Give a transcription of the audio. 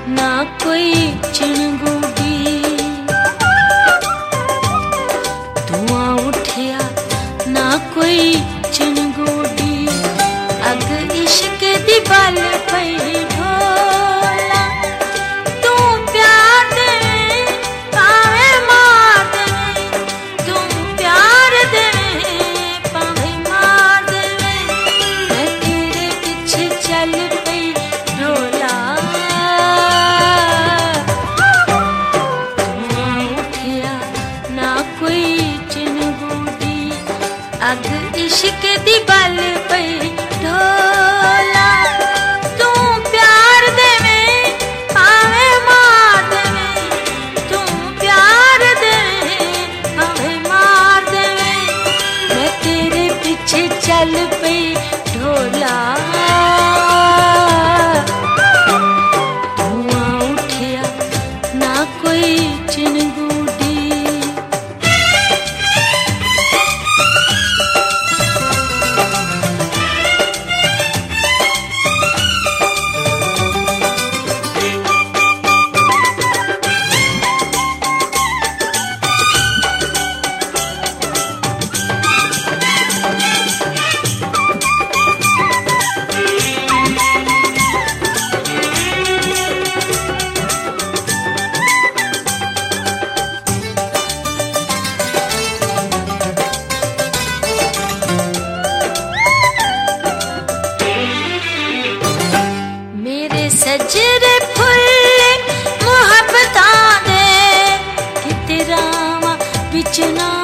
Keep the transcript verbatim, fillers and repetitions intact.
ना कोई चिणगूडी। धुआं उठिया ना कोई चिणगूडी, अग इश्क दी बल पई ढोला। तू प्यार दे पावे मार दे, तू प्यार दे पावे मार दे, मैं तेरे पीछे चल पई ढोला। धुआं उठिया ना कोई चिणगूडी, अग इश्क दी बल पई ढोला। तू प्यार देवे पावे मार देवे, तू प्यार देवे पावे मार देवे, मैं तेरे पीछे चल पई ढोला। धुआं उठिया ना कोई चिणगूडी। सजरे फुल मुहब्बतां दे, किते रावां विच ना